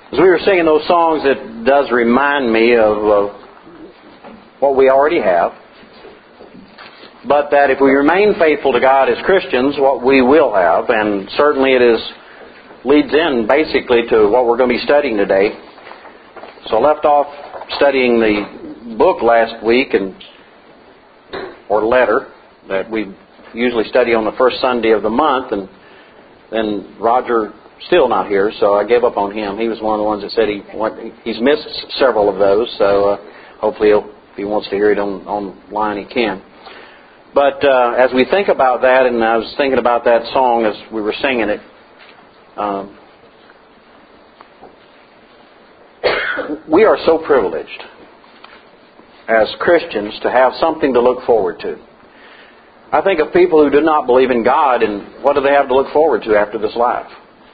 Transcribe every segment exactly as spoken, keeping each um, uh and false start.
As we were singing those songs, it does remind me of, of what we already have. But that if we remain faithful to God as Christians, what we will have, and certainly it is leads in basically to what we're going to be studying today. So I left off studying the book last week, and or letter that we usually study on the first Sunday of the month, and then Roger still not here, so I gave up on him. He was one of the ones that said he he's missed several of those, so uh, hopefully he'll, if he wants to hear it on online, he can. But uh, as we think about that, and I was thinking about that song as we were singing it, um, we are so privileged as Christians to have something to look forward to. I think of people who do not believe in God, and what do they have to look forward to after this life?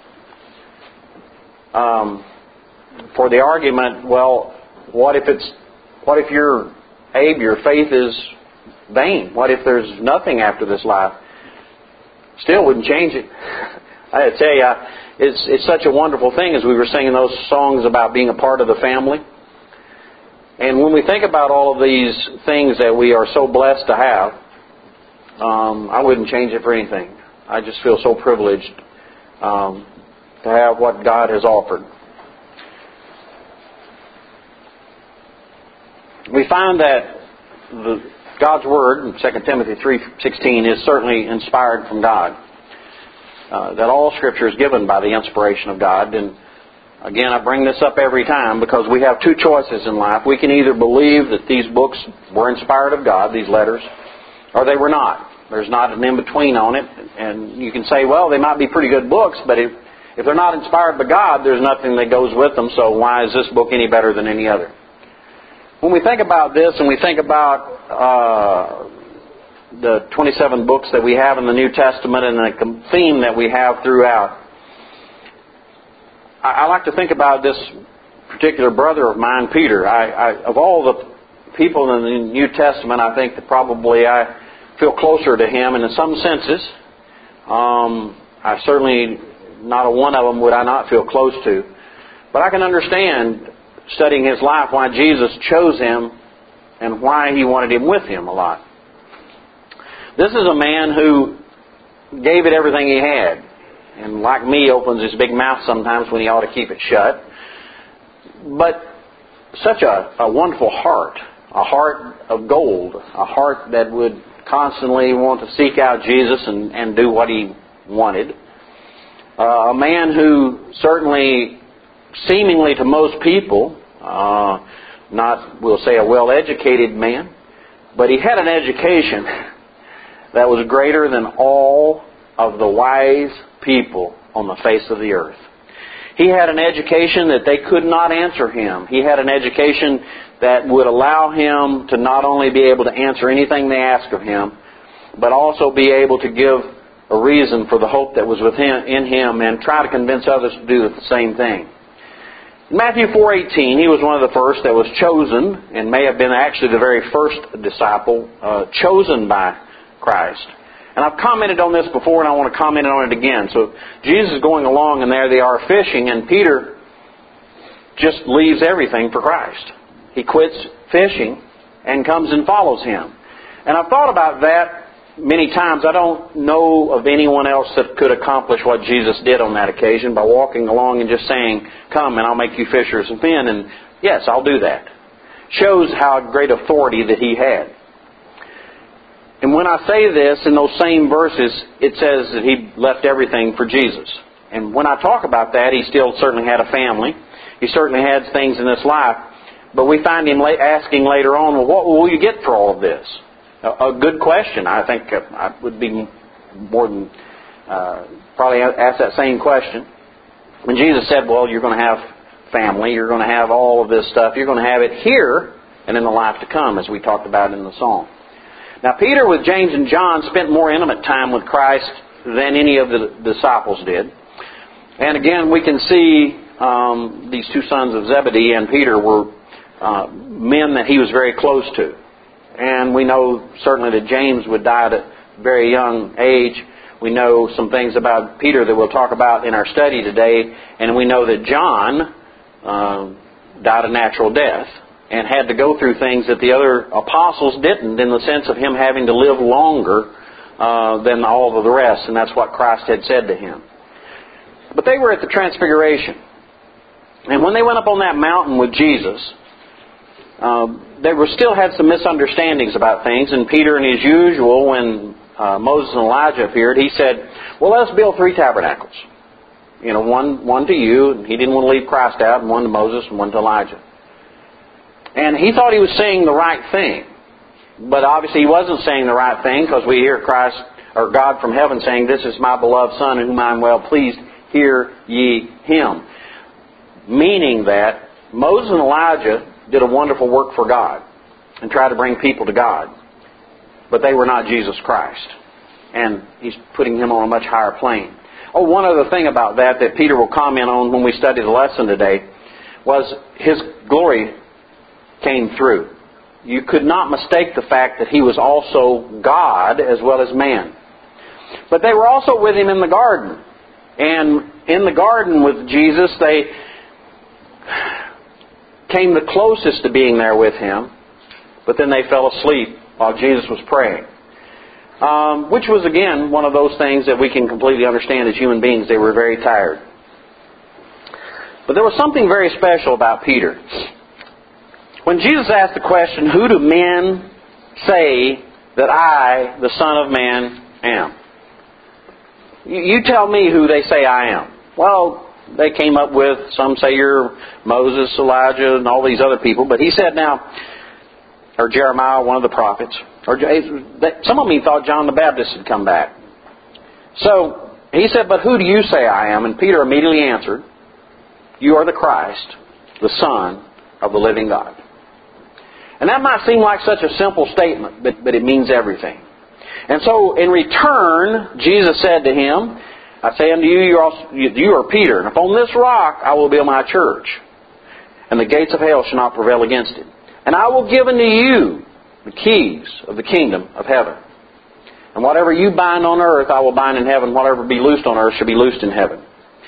Um, for the argument, well, what if it's, what if your, Abe, your faith is vain? What if there's nothing after this life? Still wouldn't change it. I tell you, it's it's such a wonderful thing as we were singing those songs about being a part of the family. And when we think about all of these things that we are so blessed to have, um, I wouldn't change it for anything. I just feel so privileged um, to have what God has offered. We find that the, God's Word, in Second Timothy three sixteen, is certainly inspired from God. Uh, that all Scripture is given by the inspiration of God. And again, I bring this up every time because we have two choices in life. We can either believe that these books were inspired of God, these letters, or they were not. There's not an in-between on it. And you can say, well, they might be pretty good books, but if, if they're not inspired by God, there's nothing that goes with them, so why is this book any better than any other? When we think about this and we think about uh, the twenty-seven books that we have in the New Testament and the theme that we have throughout, I, I like to think about this particular brother of mine, Peter. I, I, of all the people in the New Testament, I think that probably I feel closer to him, and in some senses, um, I certainly, not a one of them would I not feel close to. But I can understand, studying his life, why Jesus chose him and why he wanted him with him a lot. This is a man who gave it everything he had. And like me, opens his big mouth sometimes when he ought to keep it shut. But such a, a wonderful heart. A heart of gold. A heart that would constantly want to seek out Jesus and, and do what he wanted. Uh, a man who certainly, seemingly to most people, uh, not, we'll say, a well-educated man, but he had an education that was greater than all of the wise people on the face of the earth. He had an education that they could not answer him. He had an education that would allow him to not only be able to answer anything they asked of him, but also be able to give a reason for the hope that was within in him and try to convince others to do the same thing. In Matthew four eighteen, he was one of the first that was chosen, and may have been actually the very first disciple uh, chosen by Christ. And I've commented on this before, and I want to comment on it again. So Jesus is going along, and there they are fishing, and Peter just leaves everything for Christ. He quits fishing and comes and follows him. And I've thought about that many times. I don't know of anyone else that could accomplish what Jesus did on that occasion by walking along and just saying, come and I'll make you fishers of men. And yes, I'll do that. Shows how great authority that he had. And when I say this, in those same verses, it says that he left everything for Jesus. And when I talk about that, he still certainly had a family. He certainly had things in this life. But we find him asking later on, well, what will you get for all of this? A good question. I think I would be more than uh, probably ask that same question. When Jesus said, well, you're going to have family, you're going to have all of this stuff, you're going to have it here and in the life to come, as we talked about in the song. Now, Peter with James and John spent more intimate time with Christ than any of the disciples did. And again, we can see um, these two sons of Zebedee and Peter were uh, men that he was very close to. And we know certainly that James would die at a very young age. We know some things about Peter that we'll talk about in our study today. And we know that John uh, died a natural death and had to go through things that the other apostles didn't, in the sense of him having to live longer uh, than all of the rest, and that's what Christ had said to him. But they were at the Transfiguration. And when they went up on that mountain with Jesus, uh, they were still had some misunderstandings about things, and Peter, in his usual, when uh, Moses and Elijah appeared, he said, well, let's build three tabernacles. You know, one one to you, and he didn't want to leave Christ out, and one to Moses and one to Elijah. And he thought he was saying the right thing. But obviously he wasn't saying the right thing, because we hear Christ, or God from heaven saying, this is my beloved Son in whom I am well pleased, hear ye him. Meaning that Moses and Elijah did a wonderful work for God and tried to bring people to God. But they were not Jesus Christ. And he's putting him on a much higher plane. Oh, one other thing about that that Peter will comment on when we study the lesson today was his glory came through. You could not mistake the fact that he was also God as well as man. But they were also with him in the garden. And in the garden with Jesus, they came the closest to being there with him. But then they fell asleep while Jesus was praying. Um, which was, again, one of those things that we can completely understand as human beings. They were very tired. But there was something very special about Peter. When Jesus asked the question, who do men say that I, the Son of Man, am? You, you tell me who they say I am. Well, they came up with, some say you're Moses, Elijah, and all these other people. But he said now, or Jeremiah, one of the prophets. Or some of them even thought John the Baptist had come back. So he said, but who do you say I am? And Peter immediately answered, you are the Christ, the Son of the living God. And that might seem like such a simple statement, but, but it means everything. And so in return, Jesus said to him, I say unto you, you are, also, you are Peter, and upon this rock I will build my church, and the gates of hell shall not prevail against it. And I will give unto you the keys of the kingdom of heaven. And whatever you bind on earth, I will bind in heaven. Whatever be loosed on earth shall be loosed in heaven.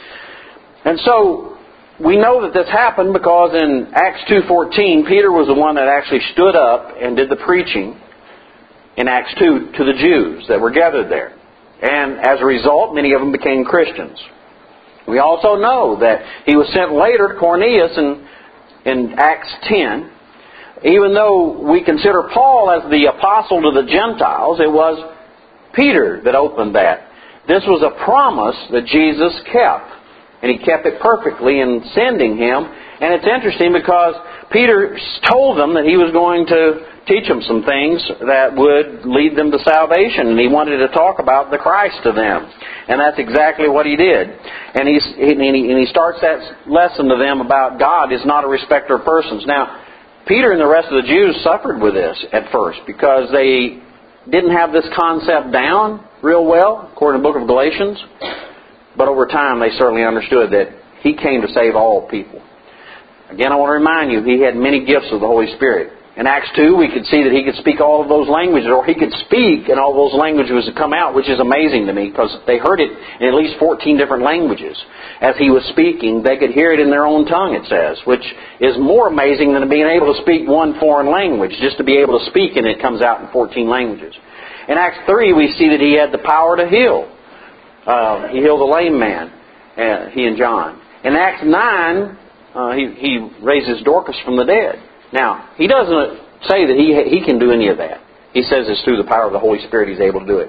And so we know that this happened because in Acts two fourteen, Peter was the one that actually stood up and did the preaching in Acts two to the Jews that were gathered there. And as a result, many of them became Christians. We also know that he was sent later to Cornelius in, in Acts ten. Even though we consider Paul as the apostle to the Gentiles, it was Peter that opened that. This was a promise that Jesus kept. And he kept it perfectly in sending him. And it's interesting because Peter told them that he was going to teach them some things that would lead them to salvation. And he wanted to talk about the Christ to them. And that's exactly what he did. And, he's, and, he, and he starts that lesson to them about God is not a respecter of persons. Now, Peter and the rest of the Jews suffered with this at first because they didn't have this concept down real well, according to the book of Galatians. But over time, they certainly understood that he came to save all people. Again, I want to remind you, he had many gifts of the Holy Spirit. In Acts two, we could see that he could speak all of those languages, or he could speak and all those languages would come out, which is amazing to me, because they heard it in at least fourteen different languages. As he was speaking, they could hear it in their own tongue, it says, which is more amazing than being able to speak one foreign language. Just to be able to speak and it comes out in fourteen languages. In Acts three, we see that he had the power to heal. Uh, he healed a lame man, uh, he and John. In Acts nine, uh, he, he raises Dorcas from the dead. Now, he doesn't say that he he can do any of that. He says it's through the power of the Holy Spirit he's able to do it.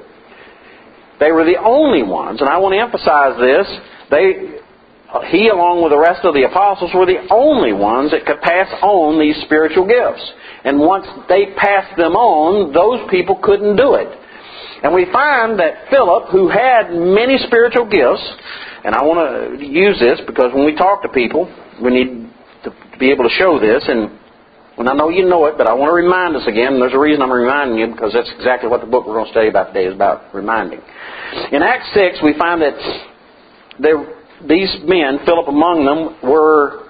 They were the only ones, and I want to emphasize this, they, he along with the rest of the apostles were the only ones that could pass on these spiritual gifts. And once they passed them on, those people couldn't do it. And we find that Philip, who had many spiritual gifts, and I want to use this because when we talk to people, we need to be able to show this, and And I know you know it, but I want to remind us again, and there's a reason I'm reminding you, because that's exactly what the book we're going to study about today is about, reminding. In Acts six, we find that there, these men, Philip among them, were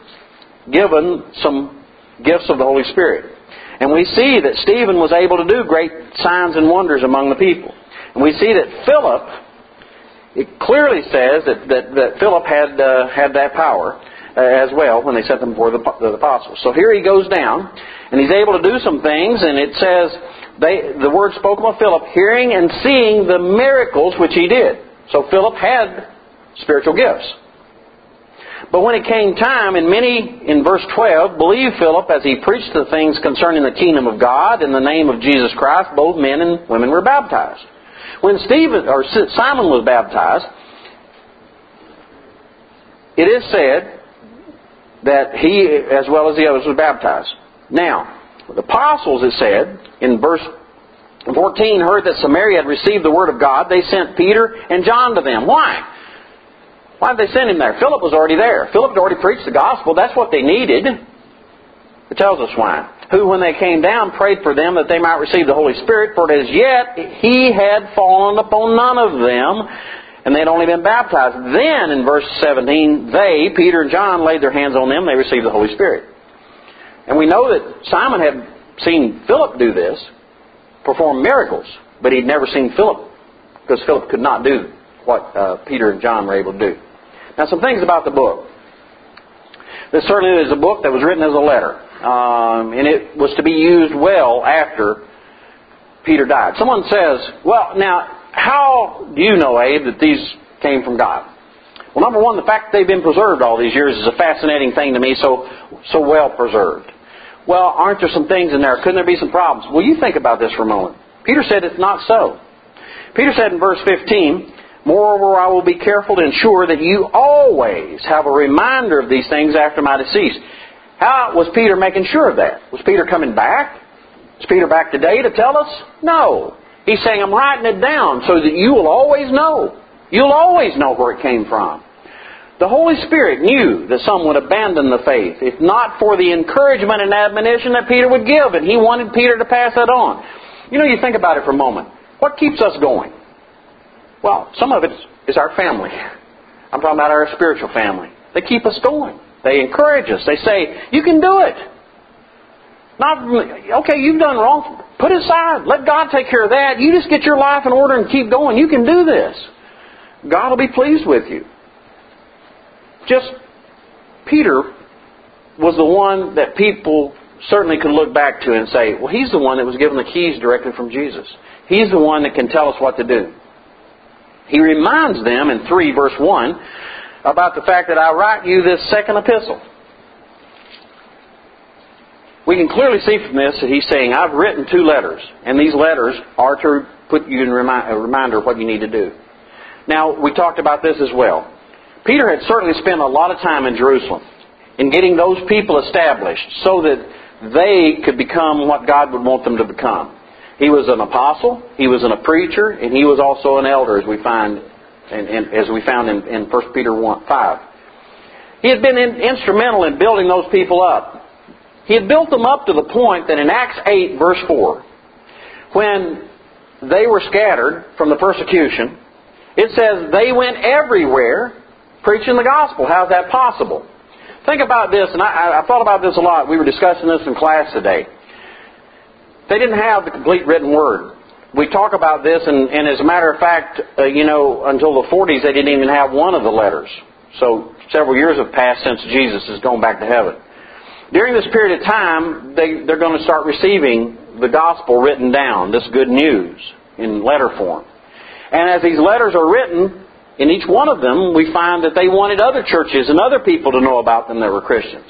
given some gifts of the Holy Spirit. And we see that Stephen was able to do great signs and wonders among the people. And we see that Philip, it clearly says that, that, that Philip had, uh, had that power. as well when they sent them before the, the apostles. So here he goes down, and he's able to do some things, and it says, they, the word spoken by Philip, hearing and seeing the miracles which he did. So Philip had spiritual gifts. But when it came time, and many, in verse twelve, believed Philip as he preached the things concerning the kingdom of God in the name of Jesus Christ, both men and women were baptized. When Stephen or Simon was baptized, it is said that he, as well as the others, was baptized. Now, the apostles, it said, in verse fourteen, heard that Samaria had received the word of God. They sent Peter and John to them. Why? Why did they send him there? Philip was already there. Philip had already preached the gospel. That's what they needed. It tells us why. Who, when they came down, prayed for them that they might receive the Holy Spirit, for as yet he had fallen upon none of them, and they had only been baptized. Then, in verse seventeen, they, Peter and John, laid their hands on them, and they received the Holy Spirit. And we know that Simon had seen Philip do this, perform miracles, but he'd never seen Philip, because Philip could not do what uh, Peter and John were able to do. Now, some things about the book. This certainly is a book that was written as a letter, um, and it was to be used well after Peter died. Someone says, well, now, how do you know, Abe, that these came from God? Well, number one, the fact that they've been preserved all these years is a fascinating thing to me, so so well preserved. Well, aren't there some things in there? Couldn't there be some problems? Well, you think about this for a moment. Peter said it's not so. Peter said in verse fifteen, moreover, I will be careful to ensure that you always have a reminder of these things after my decease. How was Peter making sure of that? Was Peter coming back? Is Peter back today to tell us? No. He's saying, I'm writing it down so that you will always know. You'll always know where it came from. The Holy Spirit knew that some would abandon the faith, if not for the encouragement and admonition that Peter would give, and he wanted Peter to pass that on. You know, you think about it for a moment. What keeps us going? Well, some of it is our family. I'm talking about our spiritual family. They keep us going. They encourage us. They say, you can do it. Not, okay, you've done wrong. Put it aside. Let God take care of that. You just get your life in order and keep going. You can do this. God will be pleased with you. Just, Peter was the one that people certainly could look back to and say, well, he's the one that was given the keys directly from Jesus. He's the one that can tell us what to do. He reminds them in three verse one about the fact that I write you this second epistle. We can clearly see from this that he's saying, I've written two letters, and these letters are to put you in a reminder of what you need to do. Now, we talked about this as well. Peter had certainly spent a lot of time in Jerusalem in getting those people established so that they could become what God would want them to become. He was an apostle, he was a preacher, and he was also an elder, as we find, and, and as we found in, in First Peter one five. He had been in, instrumental in building those people up. He had built them up to the point that in Acts eight, verse four, when they were scattered from the persecution, it says they went everywhere preaching the gospel. How's that possible? Think about this, and I, I thought about this a lot. We were discussing this in class today. They didn't have the complete written word. We talk about this, and, and as a matter of fact, uh, you know, until the forties, they didn't even have one of the letters. So several years have passed since Jesus has gone back to heaven. During this period of time, they, they're going to start receiving the gospel written down, this good news, in letter form. And as these letters are written, in each one of them, we find that they wanted other churches and other people to know about them that were Christians.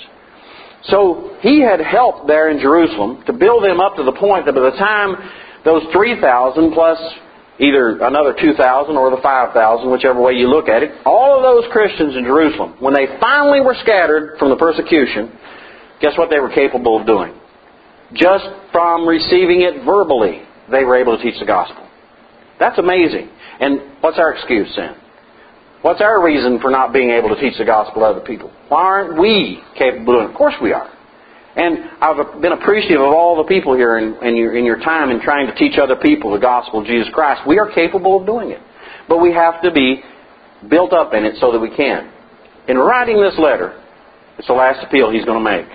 So he had helped there in Jerusalem to build them up to the point that by the time those three thousand plus either another two thousand or the five thousand, whichever way you look at it, all of those Christians in Jerusalem, when they finally were scattered from the persecution, guess what they were capable of doing? Just from receiving it verbally, they were able to teach the gospel. That's amazing. And what's our excuse then? What's our reason for not being able to teach the gospel to other people? Why aren't we capable of doing it? Of course we are. And I've been appreciative of all the people here in, in, your, in your time in trying to teach other people the gospel of Jesus Christ. We are capable of doing it. But we have to be built up in it so that we can. In writing this letter, it's the last appeal he's going to make.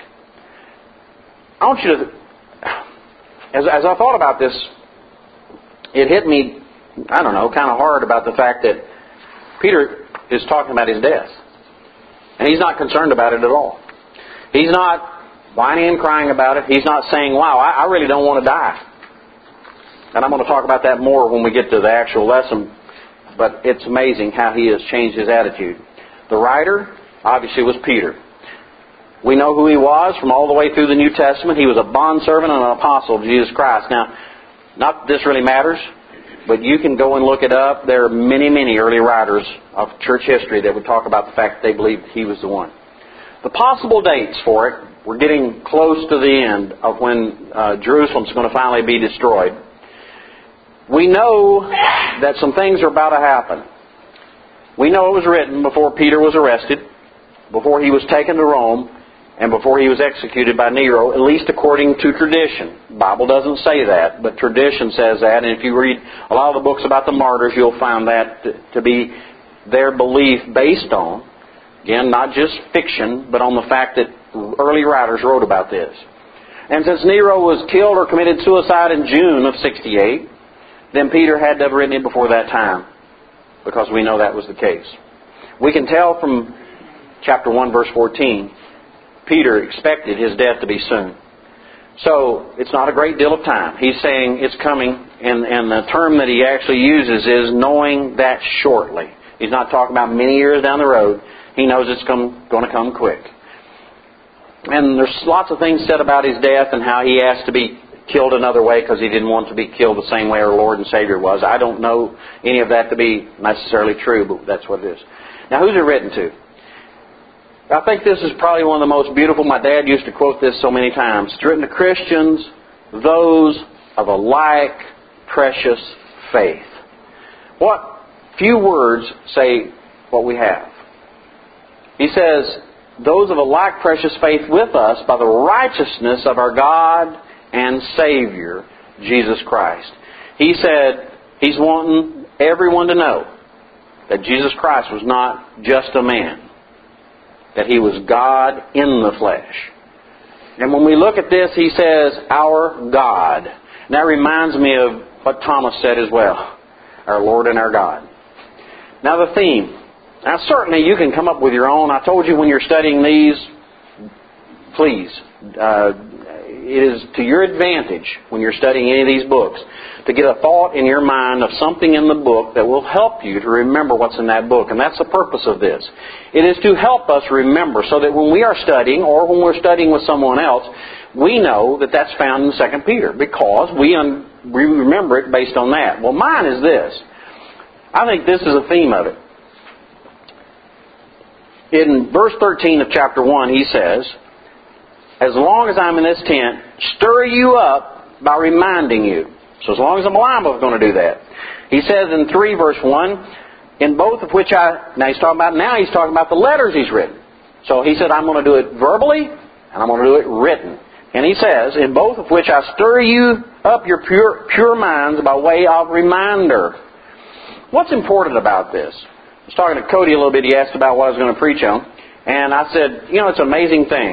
I want you to, as, as I thought about this, it hit me, I don't know, kind of hard about the fact that Peter is talking about his death. And He's not concerned about it at all. He's not whining and crying about it. He's not saying, wow, I, I really don't want to die. And I'm going to talk about that more when we get to the actual lesson. But it's amazing how he has changed his attitude. The writer, obviously, was Peter. We know who he was from all the way through the New Testament. He was a bondservant and an apostle of Jesus Christ. Now, not that this really matters, but you can go and look it up. There are many, many early writers of church history that would talk about the fact that they believed he was the one. The possible dates for it, we're getting close to the end of when uh, Jerusalem's going to finally be destroyed. We know that some things are about to happen. We know it was written before Peter was arrested, before he was taken to Rome, and before he was executed by Nero, at least according to tradition. The Bible doesn't say that, but tradition says that. And if you read a lot of the books about the martyrs, you'll find that to be their belief based on, again, not just fiction, but on the fact that early writers wrote about this. And since Nero was killed or committed suicide in June of sixty-eight, then Peter had to have written it before that time, because we know that was the case. We can tell from chapter one, verse fourteen, Peter expected his death to be soon. So, it's not a great deal of time. He's saying it's coming, and, and the term that he actually uses is knowing that shortly. He's not talking about many years down the road. He knows it's come, going to come quick. And there's lots of things said about his death and how he asked to be killed another way because he didn't want to be killed the same way our Lord and Savior was. I don't know any of that to be necessarily true, but that's what it is. Now, who's it written to? I think this is probably one of the most beautiful. My dad used to quote this so many times. It's written to Christians, those of a like precious faith. What few words say what we have? He says, those of a like precious faith with us by the righteousness of our God and Savior, Jesus Christ. He said He's wanting everyone to know that Jesus Christ was not just a man, that He was God in the flesh. And when we look at this, He says, our God. And that reminds me of what Thomas said as well, our Lord and our God. Now the theme. Now certainly you can come up with your own. I told you when you're studying these, please, uh, it is to your advantage when you're studying any of these books to get a thought in your mind of something in the book that will help you to remember what's in that book. And that's the purpose of this. It is to help us remember so that when we are studying or when we're studying with someone else, we know that that's found in Second Peter because we, un- we remember it based on that. Well, mine is this. I think this is a theme of it. In verse thirteen of chapter one, he says, as long as I'm in this tent, stir you up by reminding you. So as long as I'm alive, I'm going to do that. He says in three verse one, in both of which I, now he's talking about, now he's talking about the letters he's written. So he said, I'm going to do it verbally, and I'm going to do it written. And he says, in both of which I stir you up your pure, pure minds by way of reminder. What's important about this? I was talking to Cody a little bit. He asked about what I was going to preach on. And I said, you know, it's an amazing thing.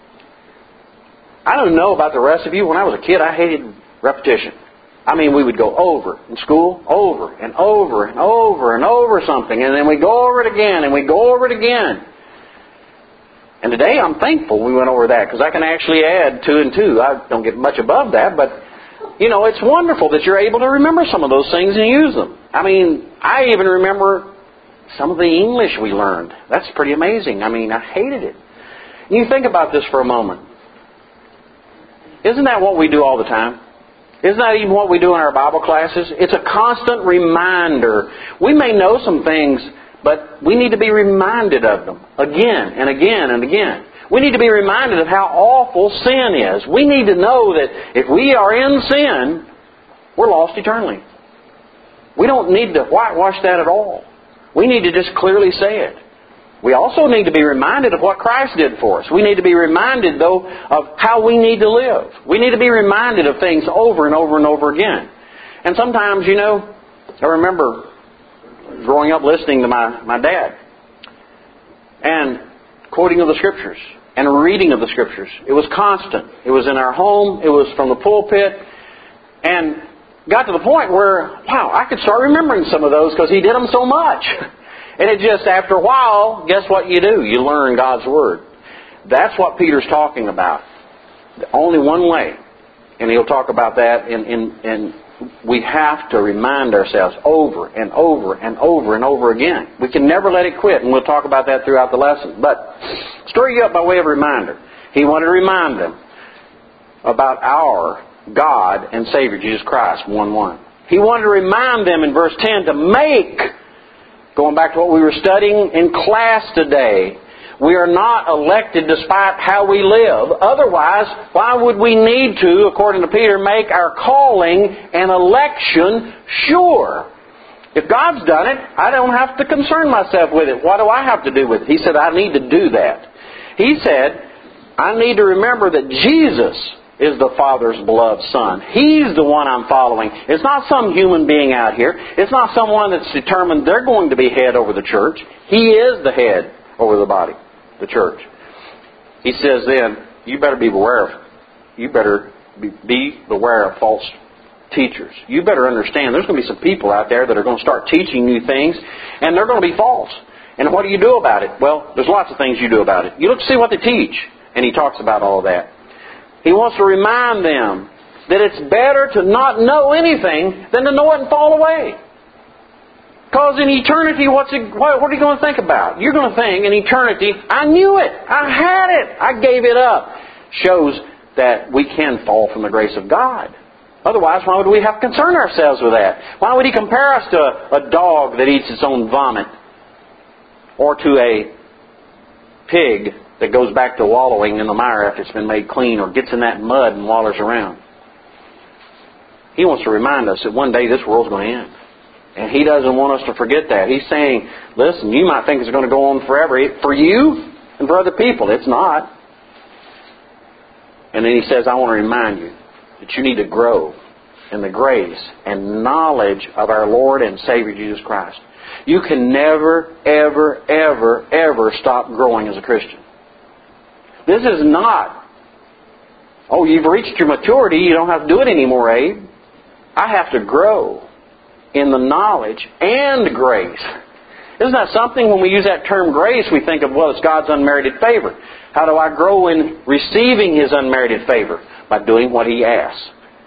I don't know about the rest of you. When I was a kid, I hated repetition. I mean, we would go over in school, over and over and over and over something. And then we go over it again and we go over it again. And today I'm thankful we went over that because I can actually add two and two. I don't get much above that, but, you know, it's wonderful that you're able to remember some of those things and use them. I mean, I even remember some of the English we learned. That's pretty amazing. I mean, I hated it. And you think about this for a moment. Isn't that what we do all the time? Isn't that even what we do in our Bible classes? It's a constant reminder. We may know some things, but we need to be reminded of them again and again and again. We need to be reminded of how awful sin is. We need to know that if we are in sin, we're lost eternally. We don't need to whitewash that at all. We need to just clearly say it. We also need to be reminded of what Christ did for us. We need to be reminded, though, of how we need to live. We need to be reminded of things over and over and over again. And sometimes, you know, I remember growing up listening to my, my dad and quoting of the Scriptures and reading of the Scriptures. It was constant. It was in our home. It was from the pulpit. And got to the point where, wow, I could start remembering some of those because he did them so much. And it just, after a while, guess what you do? You learn God's Word. That's what Peter's talking about. Only one way. And he'll talk about that in, in, in we have to remind ourselves over and over and over and over again. We can never let it quit, and we'll talk about that throughout the lesson. But stir you up by way of reminder. He wanted to remind them about our God and Savior, Jesus Christ, one one. He wanted to remind them in verse ten to make, going back to what we were studying in class today, we are not elected despite how we live. Otherwise, why would we need to, according to Peter, make our calling and election sure? If God's done it, I don't have to concern myself with it. What do I have to do with it? He said, I need to do that. He said, I need to remember that Jesus is the Father's beloved Son. He's the one I'm following. It's not some human being out here. It's not someone that's determined they're going to be head over the church. He is the head over the body, the church. He says then, you better be beware of, you better be, be beware of false teachers. You better understand there's going to be some people out there that are going to start teaching you things, and they're going to be false. And what do you do about it? Well, there's lots of things you do about it. You look to see what they teach, and he talks about all of that. He wants to remind them that it's better to not know anything than to know it and fall away. Because in eternity, what's it, what, what are you going to think about? You're going to think in eternity, I knew it. I had it. I gave it up. Shows that we can fall from the grace of God. Otherwise, why would we have to concern ourselves with that? Why would He compare us to a, a dog that eats its own vomit? Or to a pig that goes back to wallowing in the mire after it's been made clean, or gets in that mud and wallers around? He wants to remind us that one day this world's going to end. And He doesn't want us to forget that. He's saying, listen, you might think it's going to go on forever. For you and for other people, it's not. And then He says, I want to remind you that you need to grow in the grace and knowledge of our Lord and Savior Jesus Christ. You can never, ever, ever, ever stop growing as a Christian. This is not, oh, you've reached your maturity, you don't have to do it anymore, Abe. I have to grow in the knowledge and grace. Isn't that something? When we use that term grace, we think of, well, it's God's unmerited favor. How do I grow in receiving His unmerited favor? By doing what He asks.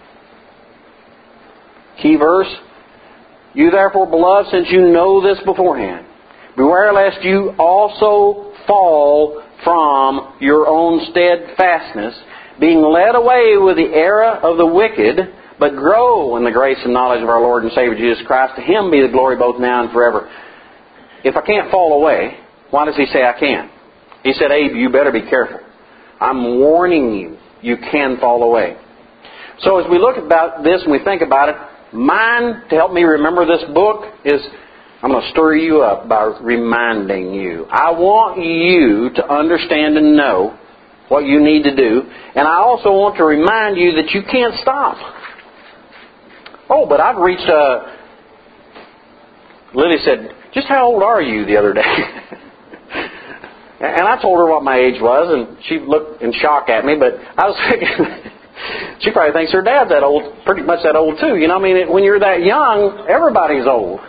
Key verse, you therefore, beloved, since you know this beforehand, beware lest you also fall from your own steadfastness, being led away with the error of the wicked, but grow in the grace and knowledge of our Lord and Savior Jesus Christ. To Him be the glory both now and forever. If I can't fall away, why does He say I can? He said, Abe, you better be careful. I'm warning you, you can fall away. So as we look about this and we think about it, mine, to help me remember this book, is I'm going to stir you up by reminding you. I want you to understand and know what you need to do. And I also want to remind you that you can't stop. Oh, but I've reached a... Lily said, just how old are you the other day? And I told her what my age was, and she looked in shock at me, but I was thinking... She probably thinks her dad's that old, pretty much that old too. You know, I mean, it, when you're that young, everybody's old.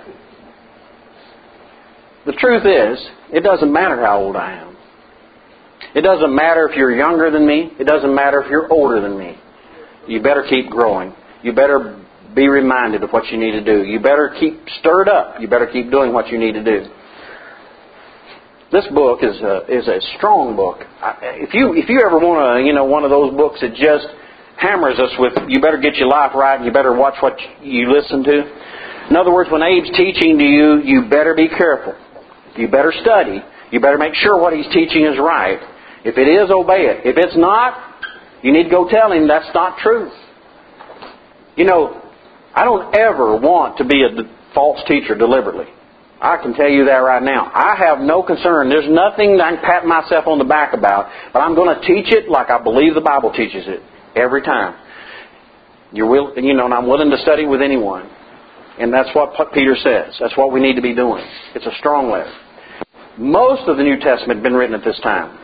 The truth is, it doesn't matter how old I am. It doesn't matter if you're younger than me. It doesn't matter if you're older than me. You better keep growing. You better be reminded of what you need to do. You better keep stirred up. You better keep doing what you need to do. This book is a, is a strong book. If you if you ever want to, you know, one of those books that just hammers us with, you better get your life right and you better watch what you listen to. In other words, when Abe's teaching to you, you better be careful. You better study. You better make sure what he's teaching is right. If it is, obey it. If it's not, you need to go tell him that's not truth. You know, I don't ever want to be a false teacher deliberately. I can tell you that right now. I have no concern. There's nothing that I can pat myself on the back about, but I'm going to teach it like I believe the Bible teaches it every time. You're will, you know, and I'm willing to study with anyone. And that's what Peter says. That's what we need to be doing. It's a strong letter. Most of the New Testament had been written at this time.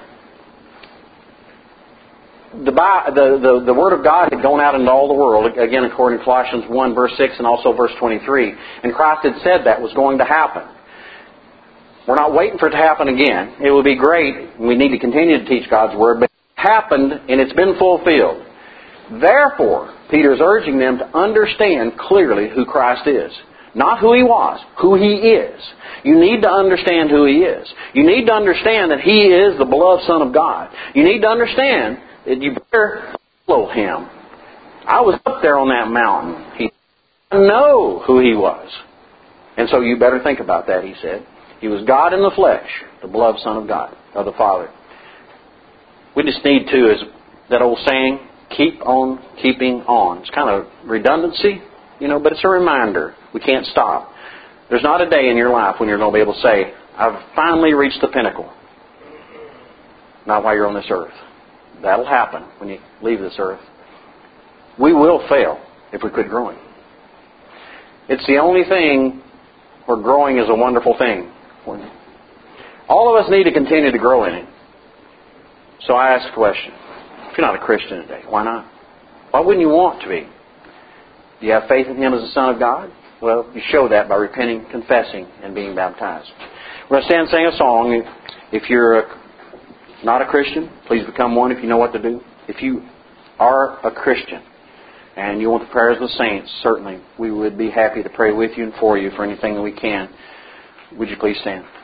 The, the, the, the Word of God had gone out into all the world, again according to Colossians one, verse six, and also verse twenty-three. And Christ had said that was going to happen. We're not waiting for it to happen again. It would be great. We need to continue to teach God's Word, but it happened and it's been fulfilled. Therefore, Peter is urging them to understand clearly who Christ is. Not who He was, who He is. You need to understand who He is. You need to understand that He is the beloved Son of God. You need to understand that you better follow Him. I was up there on that mountain. He didn't know who He was. And so you better think about that, He said. He was God in the flesh, the beloved Son of God, of the Father. We just need to, as that old saying, keep on keeping on. It's kind of redundancy, you know, but it's a reminder. We can't stop. There's not a day in your life when you're going to be able to say, I've finally reached the pinnacle. Not while you're on this earth. That'll happen when you leave this earth. We will fail if we quit growing. It's the only thing where growing is a wonderful thing. All of us need to continue to grow in it. So I ask a question. If you're not a Christian today, why not? Why wouldn't you want to be? Do you have faith in Him as the Son of God? Well, you show that by repenting, confessing, and being baptized. We're going to stand and sing a song. If you're a, not a Christian, please become one if you know what to do. If you are a Christian and you want the prayers of the saints, certainly we would be happy to pray with you and for you for anything that we can. Would you please stand?